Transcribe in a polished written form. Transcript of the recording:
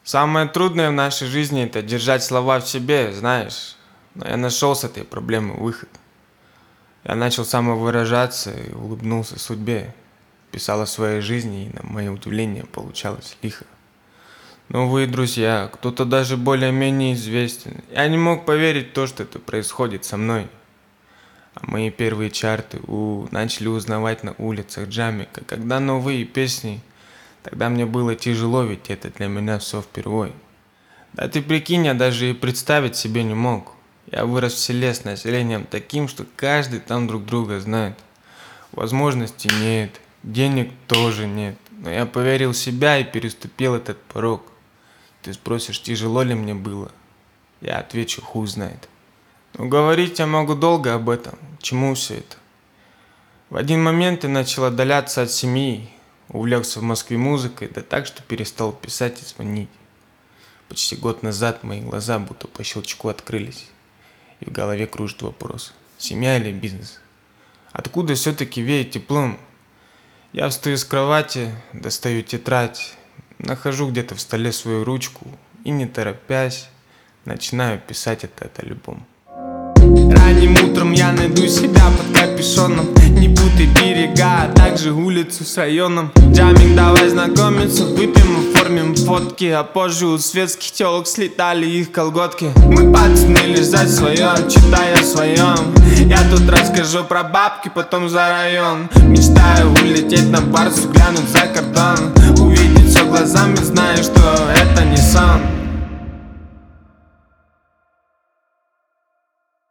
Самое трудное в нашей жизни — это держать слова в себе, знаешь. Но я нашел с этой проблемы выход. Я начал самовыражаться и улыбнулся судьбе. Писал о своей жизни, и на мое удивление получалось лихо. Новые друзья, кто-то даже более-менее известен. Я не мог поверить в то, что это происходит со мной. А мои первые чарты начали узнавать на улицах Джамика. Когда новые песни, тогда мне было тяжело, ведь это для меня все впервой. Да ты прикинь, я даже и представить себе не мог. Я вырос в селе с населением таким, что каждый там друг друга знает. Возможностей нет, денег тоже нет. Но я поверил в себя и переступил этот порог. Ты спросишь, тяжело ли мне было? Я отвечу, хуй знает. Но говорить я могу долго об этом. Чему все это? В один момент я начал отдаляться от семьи. Увлекся в Москве музыкой, да так, что перестал писать и звонить. Почти год назад мои глаза будто по щелчку открылись. И в голове кружит вопрос: семья или бизнес? Откуда все-таки веет теплом? Я встаю с кровати, достаю тетрадь, нахожу где-то в столе свою ручку и, не торопясь, начинаю писать этот альбом. Ранним утром я найду себя под капюшоном. Не путай берега, а также улицу с районом. Джамик, давай знакомиться, выпьем, оформим фотки. А позже у светских телок слетали их колготки. Мы пацаны лишь за своем, читая о своем. Я тут расскажу про бабки, потом за район. Мечтаю улететь на Барсу, глянуть за кордон. Увидеть все глазами, знаю, что это не сон.